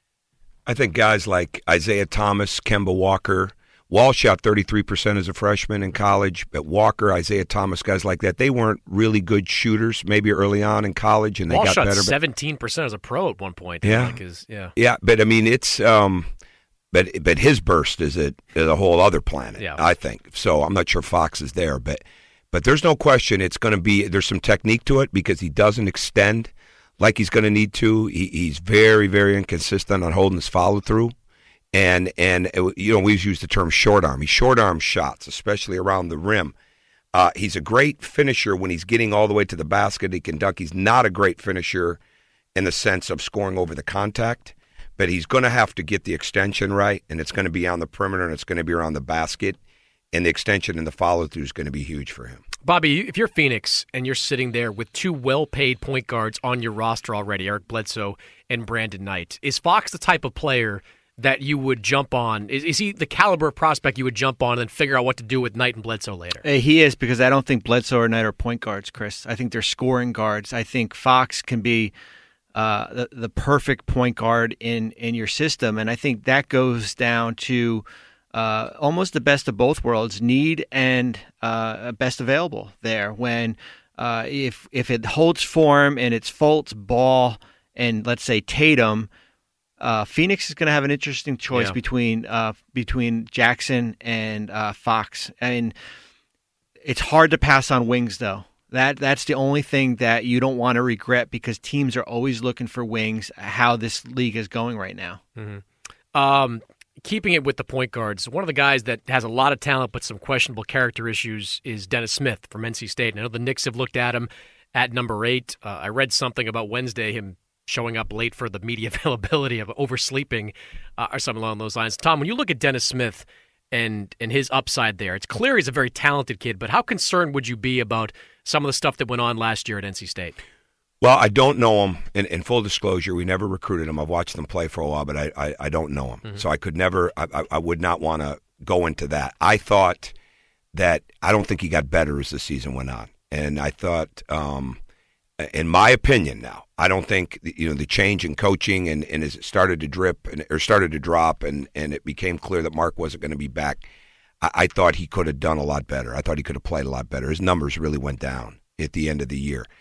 I think guys like Isaiah Thomas, Kemba Walker, Wall shot thirty-three percent as a freshman in college, but Walker, Isaiah Thomas, guys like that, they weren't really good shooters maybe early on in college, and they
Wall
got
shot
better.
seventeen percent as a pro at one point.
Yeah.
Like his, yeah.
Yeah, but I mean, it's um, but but his burst is a, is a whole other planet,
Yeah.
I think. So I'm not sure Fox is there, but but there's no question it's going to be, there's some technique to it because he doesn't extend like he's going to need to. He, he's very, very inconsistent on holding his follow through. And, and you know, we use the term short arm. He short arm shots, especially around the rim. Uh, he's a great finisher when he's getting all the way to the basket. He can dunk. He's not a great finisher in the sense of scoring over the contact, but he's going to have to get the extension right, and it's going to be on the perimeter, and it's going to be around the basket, and the extension and the follow-through is going to be huge for him.
Bobby, if you're Phoenix and you're sitting there with two well-paid point guards on your roster already, Eric Bledsoe and Brandon Knight, is Fox the type of player that you would jump on? Is, is he the caliber of prospect you would jump on and then figure out what to do with Knight and Bledsoe later?
Uh, he is, because I don't think Bledsoe or Knight are point guards, Chris. I think they're scoring guards. I think Fox can be uh, the, the perfect point guard in, in your system, and I think that goes down to uh, almost the best of both worlds, need and uh, best available there. When uh, if if it holds form and it's Fultz, Ball, and let's say Tatum, Uh, Phoenix is going to have an interesting choice
yeah.
between uh, between Jackson and uh, Fox. I mean, it's hard to pass on wings, though. That that's the only thing that you don't want to regret, because teams are always looking for wings. How this league is going right now.
Mm-hmm. Um, keeping it with the point guards, one of the guys that has a lot of talent but some questionable character issues is Dennis Smith from N C State. And I know the Knicks have looked at him at number eight. Uh, I read something about Wednesday, him showing up late for the media availability of oversleeping uh, or something along those lines. Tom, when you look at Dennis Smith and and his upside there, it's clear he's a very talented kid, but how concerned would you be about some of the stuff that went on last year at N C State?
Well, I don't know him. In, in full disclosure, we never recruited him. I've watched him play for a while, but I, I, I don't know him. Mm-hmm. So I could never, I, I, I would not want to go into that. I thought that, I don't think he got better as the season went on. And I thought, um, in my opinion now, I don't think, you know, the change in coaching and, and as it started to drip and, or started to drop and, and it became clear that Mark wasn't going to be back, I, I thought he could have done a lot better. I thought he could have played a lot better. His numbers really went down at the end of the year.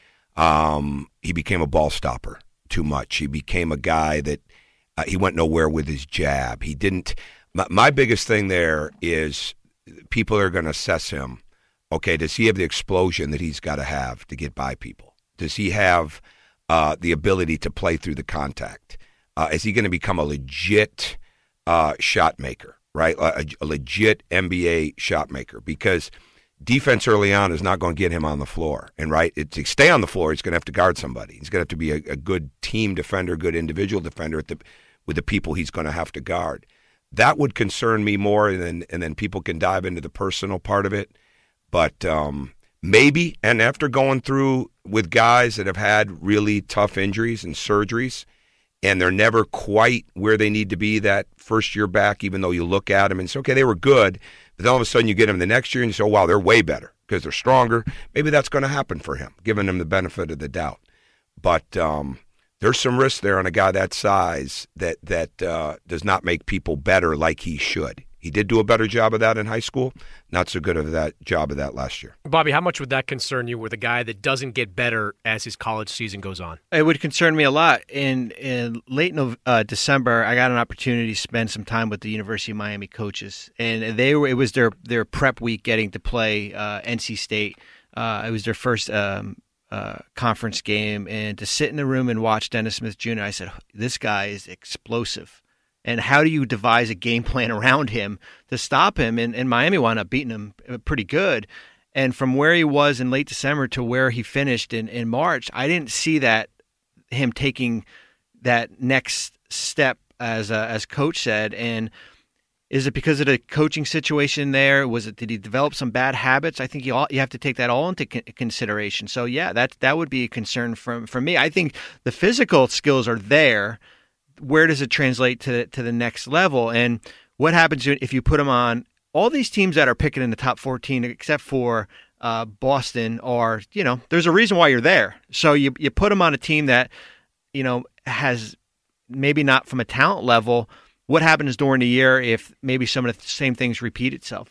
Um, he became a ball stopper too much. He became a guy that uh, he went nowhere with his jab. He didn't. My, my biggest thing there is people are going to assess him. Okay, does he have the explosion that he's got to have to get by people? Does he have uh, the ability to play through the contact? Uh, is he going to become a legit uh, shot maker, right? A, a legit N B A shot maker? Because defense early on is not going to get him on the floor. And right, it, to stay on the floor, he's going to have to guard somebody. He's going to have to be a, a good team defender, good individual defender at the, with the people he's going to have to guard. That would concern me more, and then, and then people can dive into the personal part of it. But um, maybe, and after going through with guys that have had really tough injuries and surgeries, and they're never quite where they need to be that first year back, even though you look at them and say, okay, they were good, but then all of a sudden you get them the next year and you say, oh, wow, they're way better because they're stronger. Maybe that's going to happen for him, giving him the benefit of the doubt. But um, there's some risk there on a guy that size that, that uh, does not make people better like he should. He did do a better job of that in high school, not so good of that job of that last year.
Bobby, how much would that concern you with a guy that doesn't get better as his college season goes on?
It would concern me a lot. In, in late uh, December, I got an opportunity to spend some time with the University of Miami coaches, and they were, it was their, their prep week getting to play uh, N C State. Uh, it was their first um, uh, conference game, and to sit in the room and watch Dennis Smith Junior, I said, this guy is explosive. And how do you devise a game plan around him to stop him? And, and Miami wound up beating him pretty good. And from where he was in late December to where he finished in, in March, I didn't see that him taking that next step, as uh, as coach said. And is it because of the coaching situation there? Was it, did he develop some bad habits? I think you all, you have to take that all into consideration. So yeah, that that would be a concern from for me. I think the physical skills are there. Where does it translate to to the next level? And what happens if you put them on all these teams that are picking in the top fourteen, except for uh, Boston, are, you know, there's a reason why you're there. So you you put them on a team that, you know, has maybe not from a talent level. What happens during the year if maybe some of the same things repeat itself?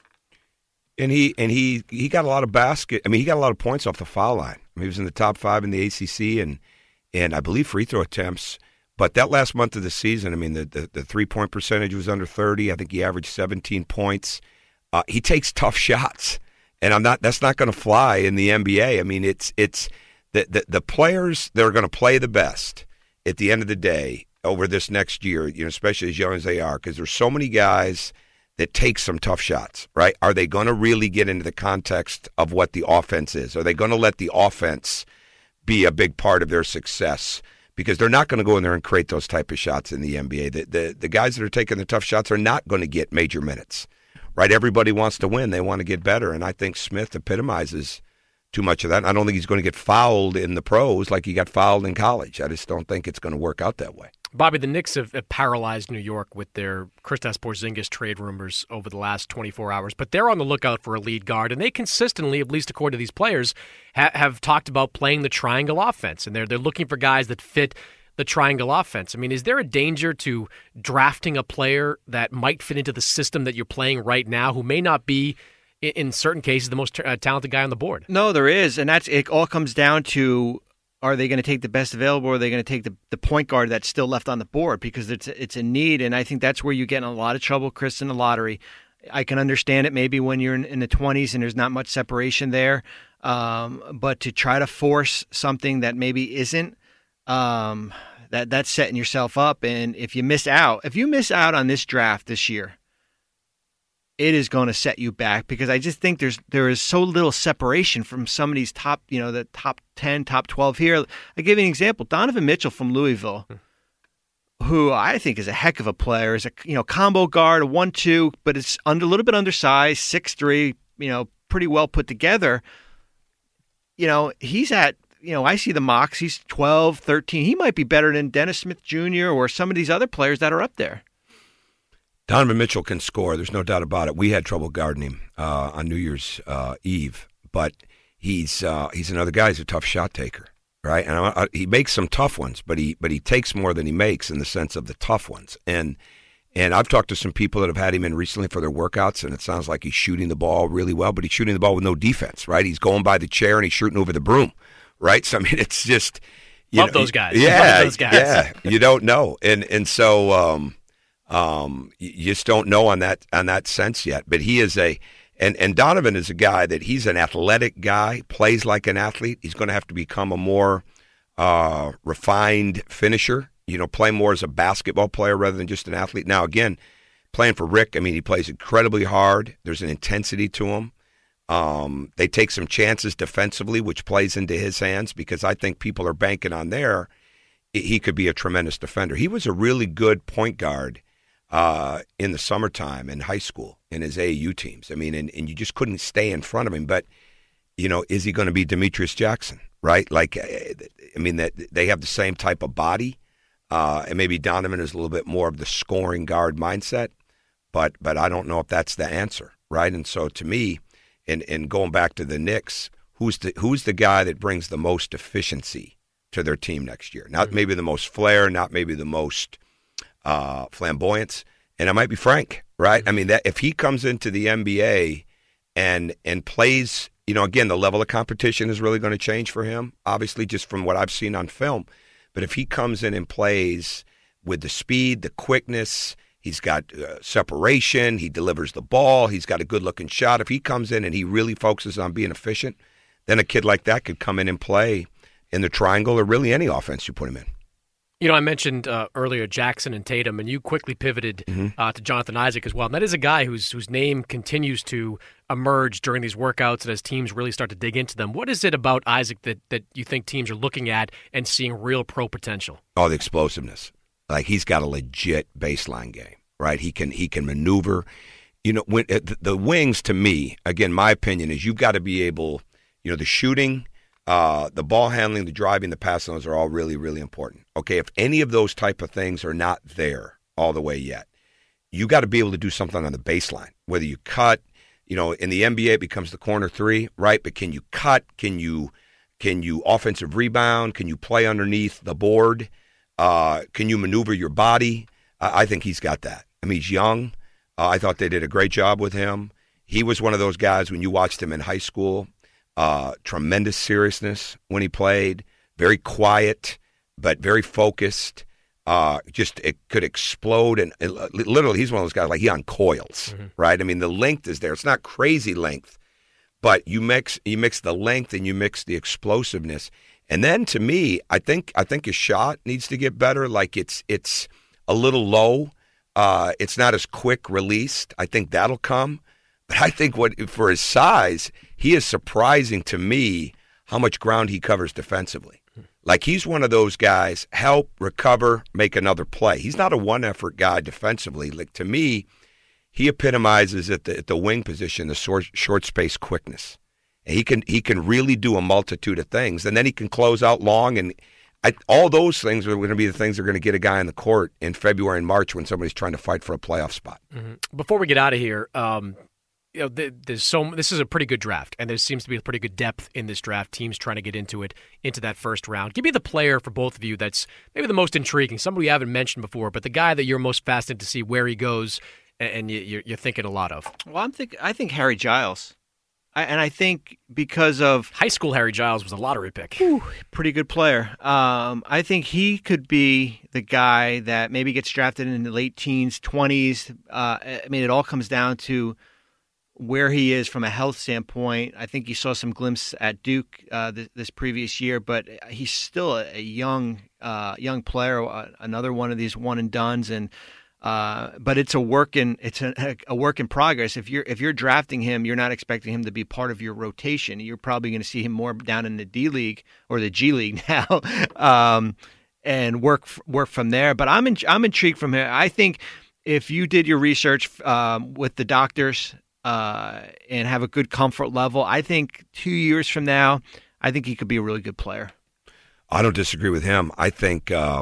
And he and he he got a lot of basket. I mean, he got a lot of points off the foul line. I mean, he was in the top five in the A C C, and and I believe free throw attempts. But that last month of the season, I mean, the, the, the three-point percentage was under thirty. I think he averaged seventeen points. Uh, he takes tough shots, and I'm not. That's not going to fly in the N B A. I mean, it's it's the, the, the players that are going to play the best at the end of the day over this next year, you know, especially as young as they are, because there's so many guys that takes some tough shots, right? Are they going to really get into the context of what the offense is? Are they going to let the offense be a big part of their success? Because they're not going to go in there and create those type of shots in the N B A. The, the, the guys that are taking the tough shots are not going to get major minutes, right? Everybody wants to win. They want to get better, and I think Smith epitomizes too much of that. I don't think he's going to get fouled in the pros like he got fouled in college. I just don't think it's going to work out that way.
Bobby, the Knicks have, have paralyzed New York with their Kristaps Porzingis trade rumors over the last twenty-four hours, but they're on the lookout for a lead guard, and they consistently, at least according to these players, ha- have talked about playing the triangle offense, and they're they're looking for guys that fit the triangle offense. I mean, is there a danger to drafting a player that might fit into the system that you're playing right now, who may not be, in certain cases, the most t- uh, talented guy on the board?
No, there is, and that's it. All comes down to, are they going to take the best available, or are they going to take the, the point guard that's still left on the board? Because it's it's a need, and I think that's where you get in a lot of trouble, Chris, in the lottery. I can understand it maybe when you're in, in the twenties and there's not much separation there, um, but to try to force something that maybe isn't, um, that that's setting yourself up. And if you miss out, if you miss out on this draft this year, it is going to set you back, because I just think there's there is so little separation from some of these top, you know, the top ten, top twelve here. I give you an example. Donovan Mitchell from Louisville, who I think is a heck of a player, is a you know combo guard, a one two, but it's under a little bit undersized, six three, you know, pretty well put together. You know, he's at, you know, I see the mocks, he's twelve, thirteen. He might be better than Dennis Smith Junior or some of these other players that are up there.
Donovan Mitchell can score. There's no doubt about it. We had trouble guarding him uh, on New Year's uh, Eve, but he's uh, he's another guy. He's a tough shot taker, right? And I, I, he makes some tough ones, but he but he takes more than he makes in the sense of the tough ones. And and I've talked to some people that have had him in recently for their workouts, and it sounds like he's shooting the ball really well, but he's shooting the ball with no defense, right? He's going by the chair and he's shooting over the broom, right? So I mean, it's just
you love know, those guys.
Yeah,
love those guys.
yeah. You don't know, and and so. Um, Um, you just don't know on that on that sense yet. But he is a, and, and Donovan is a guy that he's an athletic guy, plays like an athlete. He's going to have to become a more uh, refined finisher, you know, play more as a basketball player rather than just an athlete. Now, again, playing for Rick, I mean, he plays incredibly hard. There's an intensity to him. Um, they take some chances defensively, which plays into his hands, because I think people are banking on there. He could be a tremendous defender. He was a really good point guard Uh, in the summertime in high school in his A A U teams. I mean, and, and you just couldn't stay in front of him. But, you know, is he going to be Demetrius Jackson, right? Like, I mean, that they have the same type of body, uh, and maybe Donovan is a little bit more of the scoring guard mindset, but but I don't know if that's the answer, right? And so to me, and, and going back to the Knicks, who's the, who's the guy that brings the most efficiency to their team next year? Not maybe the most flair, not maybe the most Uh, flamboyance, and it might be Frank, right? I mean, that if he comes into the N B A and and plays, you know, again, the level of competition is really going to change for him, obviously, just from what I've seen on film. But if he comes in and plays with the speed, the quickness, he's got uh, separation, he delivers the ball, he's got a good-looking shot. If he comes in and he really focuses on being efficient, then a kid like that could come in and play in the triangle or really any offense you put him in.
You know, I mentioned uh, earlier Jackson and Tatum, and you quickly pivoted mm-hmm. uh, to Jonathan Isaac as well. And that is a guy whose whose name continues to emerge during these workouts and as teams really start to dig into them. What is it about Isaac that, that you think teams are looking at and seeing real pro potential?
Oh, the explosiveness. Like, he's got a legit baseline game, right? He can he can maneuver. You know, when uh, the, the wings, to me, again, my opinion is you've got to be able, you know, the shooting, Uh, the ball handling, the driving, the passing, those are all really, really important. Okay, if any of those type of things are not there all the way yet, you got to be able to do something on the baseline. Whether you cut, you know, in the N B A it becomes the corner three, right? But can you cut? Can you can you offensive rebound? Can you play underneath the board? Uh, can you maneuver your body? Uh, I think he's got that. I mean, he's young. Uh, I thought they did a great job with him. He was one of those guys when you watched him in high school. Uh, tremendous seriousness when he played, very quiet, but very focused. Uh, just it could explode, and it, literally he's one of those guys, like he on coils, mm-hmm. right? I mean, the length is there. It's not crazy length, but you mix you mix the length and you mix the explosiveness. And then to me, I think I think his shot needs to get better. Like it's it's a little low. Uh, it's not as quick released. I think that'll come. But I think what for his size, he is surprising to me how much ground he covers defensively. Like, he's one of those guys, help, recover, make another play. He's not a one-effort guy defensively. Like, to me, he epitomizes at the, at the wing position the short, short space quickness. And he can he can really do a multitude of things. And then he can close out long. And I, all those things are going to be the things that are going to get a guy in the court in February and March when somebody's trying to fight for a playoff spot.
Mm-hmm. Before we get out of here, um, you know, there's so this is a pretty good draft, and there seems to be a pretty good depth in this draft. Teams trying to get into it, into that first round. Give me the player for both of you that's maybe the most intriguing, somebody you haven't mentioned before, but the guy that you're most fascinated to see where he goes, and you, you're thinking a lot of.
Well, I'm think I think Harry Giles, I, and I think because of
high school, Harry Giles was a lottery pick.
Whew, pretty good player. Um, I think he could be the guy that maybe gets drafted in the late teens, twenties. Uh, I mean, it all comes down to where he is from a health standpoint. I think you saw some glimpses at Duke uh, this, this previous year, but he's still a, a young uh, young player, uh, another one of these one and dones. And uh, but it's a work in it's a, a work in progress. If you're if you're drafting him, you're not expecting him to be part of your rotation. You're probably going to see him more down in the D League or the G League now, um, and work work from there. But I'm in, I'm intrigued from here. I think if you did your research um, with the doctors. Uh, and have a good comfort level, I think two years from now, I think he could be a really good player.
I don't disagree with him. I think uh,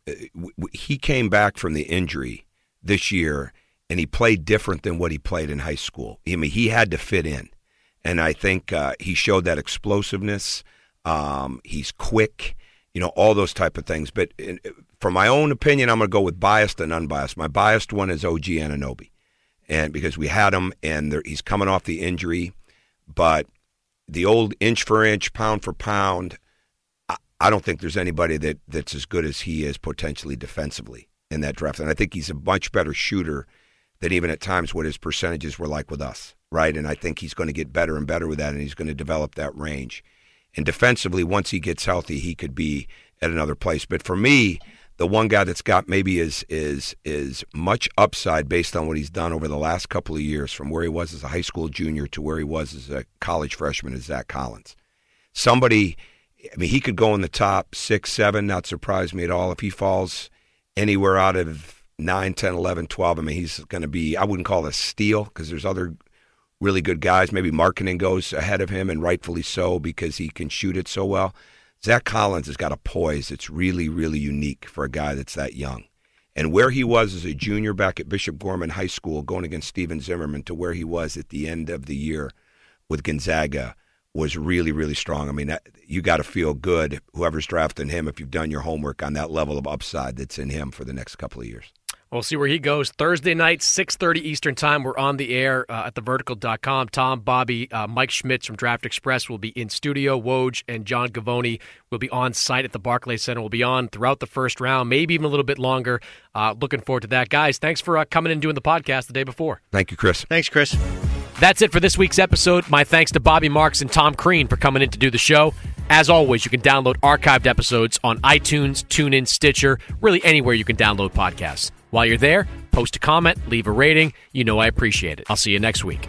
w- he came back from the injury this year, and he played different than what he played in high school. I mean, he had to fit in, and I think uh, he showed that explosiveness. Um, he's quick, you know, all those type of things. But in, for my own opinion, I'm going to go with biased and unbiased. My biased one is O G Anunoby. And because we had him, and there, he's coming off the injury, but the old inch for inch, pound for pound, I, I don't think there's anybody that, that's as good as he is potentially defensively in that draft. And I think he's a much better shooter than even at times what his percentages were like with us, right? And I think he's going to get better and better with that, and he's going to develop that range. And defensively, once he gets healthy, he could be at another place. But for me, the one guy that's got maybe is is is much upside based on what he's done over the last couple of years, from where he was as a high school junior to where he was as a college freshman, is Zach Collins. Somebody, I mean, he could go in the top six, seven, not surprise me at all. If he falls anywhere out of nine, ten, eleven, twelve, I mean, he's going to be, I wouldn't call it a steal because there's other really good guys. Maybe Markkanen goes ahead of him, and rightfully so because he can shoot it so well. Zach Collins has got a poise that's really, really unique for a guy that's that young. And where he was as a junior back at Bishop Gorman High School going against Steven Zimmerman to where he was at the end of the year with Gonzaga was really, really strong. I mean, that, you got to feel good, whoever's drafting him, if you've done your homework on that level of upside that's in him for the next couple of years.
We'll see where he goes. Thursday night, six thirty Eastern Time. We're on the air uh, at the vertical dot com. Tom, Bobby, uh, Mike Schmitz from Draft Express will be in studio. Woj and John Gavoni will be on site at the Barclays Center. We'll be on throughout the first round, maybe even a little bit longer. Uh, looking forward to that. Guys, thanks for uh, coming in and doing the podcast the day before.
Thank you, Chris.
Thanks, Chris.
That's it for this week's episode. My thanks to Bobby Marks and Tom Crean for coming in to do the show. As always, you can download archived episodes on iTunes, TuneIn, Stitcher, really anywhere you can download podcasts. While you're there, post a comment, leave a rating. You know I appreciate it. I'll see you next week.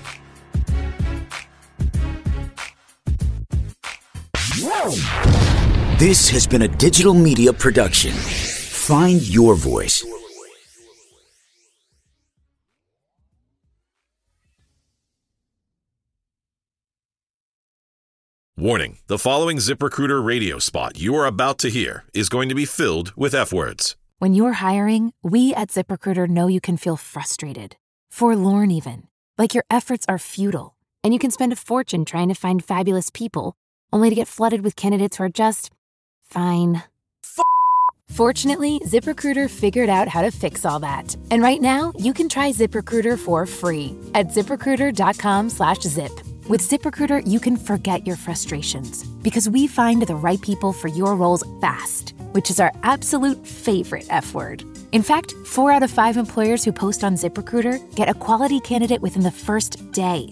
This has been a digital media production. Find your voice.
Warning, the following ZipRecruiter radio spot you are about to hear is going to be filled with F-words.
When you're hiring, we at ZipRecruiter know you can feel frustrated, forlorn even, like your efforts are futile, and you can spend a fortune trying to find fabulous people, only to get flooded with candidates who are just fine. F- Fortunately, ZipRecruiter figured out how to fix all that. And right now, you can try ZipRecruiter for free at ZipRecruiter.com slash zip. With ZipRecruiter, you can forget your frustrations because we find the right people for your roles fast, which is our absolute favorite F word. In fact, four out of five employers who post on ZipRecruiter get a quality candidate within the first day.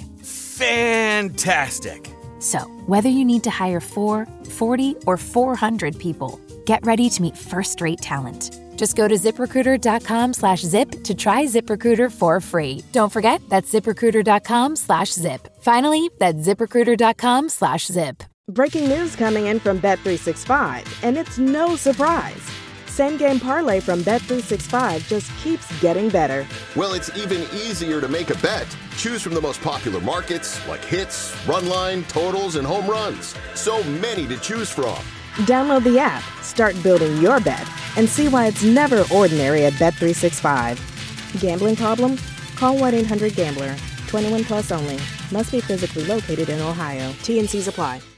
Fantastic.
So, whether you need to hire four, forty, or four hundred people, get ready to meet first-rate talent. Just go to ZipRecruiter.com slash zip to try ZipRecruiter for free. Don't forget, that's ZipRecruiter.com slash zip. Finally, that's ZipRecruiter.com slash zip.
Breaking news coming in from Bet three sixty-five, and it's no surprise. Same Game Parlay from Bet three sixty-five just keeps getting better.
Well, it's even easier to make a bet. Choose from the most popular markets like hits, run line, totals, and home runs. So many to choose from.
Download the app, start building your bet, and see why it's never ordinary at Bet three sixty-five. Gambling problem? Call one eight hundred gambler. twenty-one plus only. Must be physically located in Ohio. T and C's apply.